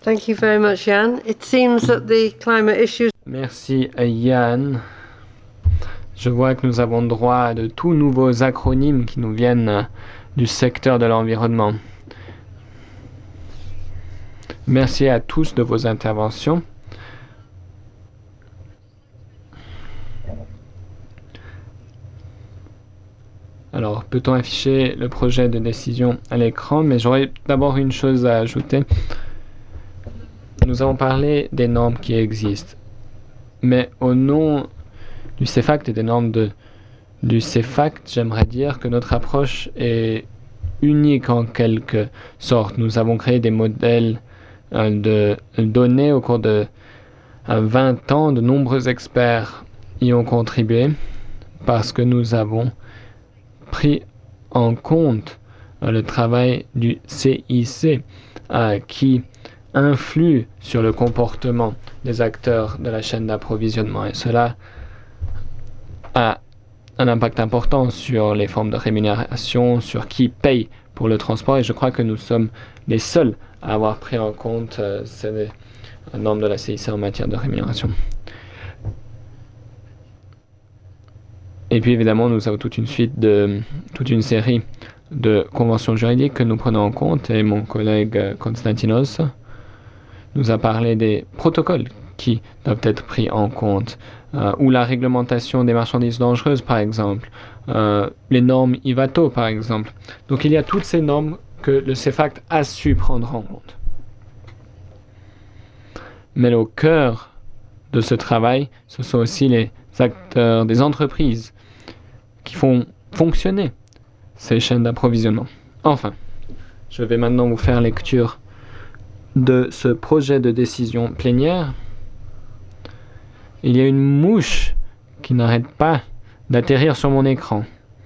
Thank you very much, Jan. It seems that the climate issues... Merci, Yann. Je vois que nous avons droit à de tout nouveaux acronymes qui nous viennent du secteur de l'environnement. Merci à tous de vos interventions. Alors, peut-on afficher le projet de décision à l'écran? Mais j'aurais d'abord une chose à ajouter. Nous avons parlé des normes qui existent. Mais au nom du CEFACT et des normes du CEFACT, j'aimerais dire que notre approche est unique en quelque sorte. Nous avons créé des modèles de données au cours de 20 ans. De nombreux experts y ont contribué parce que nous avons pris en compte le travail du CIC qui influe sur le comportement des acteurs de la chaîne d'approvisionnement. Et cela a un impact important sur les formes de rémunération, sur qui paye pour le transport. Et je crois que nous sommes les seuls à avoir pris en compte ces normes de la CIC en matière de rémunération. Et puis évidemment, nous avons toute une série de conventions juridiques que nous prenons en compte. Et mon collègue Konstantinos nous a parlé des protocoles qui doivent être pris en compte, ou la réglementation des marchandises dangereuses, par exemple, les normes IVATO, par exemple. Donc il y a toutes ces normes que le CEFACT a su prendre en compte. Mais au cœur de ce travail, ce sont aussi les acteurs des entreprises qui font fonctionner ces chaînes d'approvisionnement. Enfin, je vais maintenant vous faire lecture de ce projet de décision plénière. Il y a une mouche qui n'arrête pas d'atterrir sur mon écran.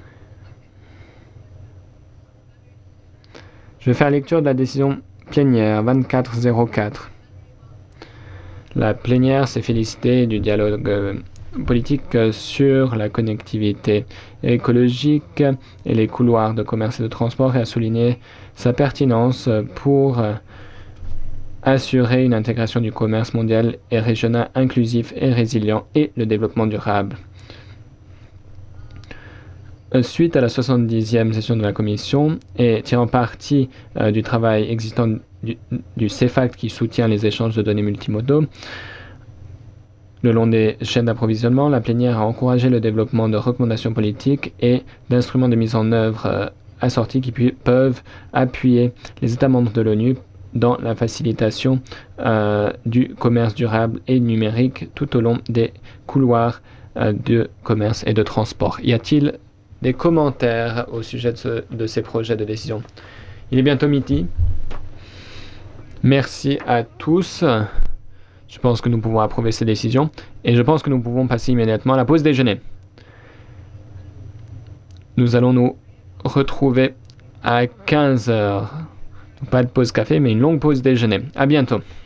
Je vais faire lecture de la décision plénière 2404. La plénière s'est félicitée du dialogue politique sur la connectivité écologique et les couloirs de commerce et de transport et a souligné sa pertinence pour assurer une intégration du commerce mondial et régional inclusif et résilient et le développement durable. Suite à la 70e session de la Commission et tirant parti du travail existant du CEFACT qui soutient les échanges de données multimodaux, le long des chaînes d'approvisionnement, la plénière a encouragé le développement de recommandations politiques et d'instruments de mise en œuvre assortis qui peuvent appuyer les États membres de l'ONU dans la facilitation du commerce durable et numérique tout au long des couloirs de commerce et de transport. Y a-t-il des commentaires au sujet de ces projets de décision? Il est bientôt midi. Merci à tous. Je pense que nous pouvons approuver ces décisions et je pense que nous pouvons passer immédiatement à la pause déjeuner. Nous allons nous retrouver à 15h. Pas de pause café, mais une longue pause déjeuner. À bientôt.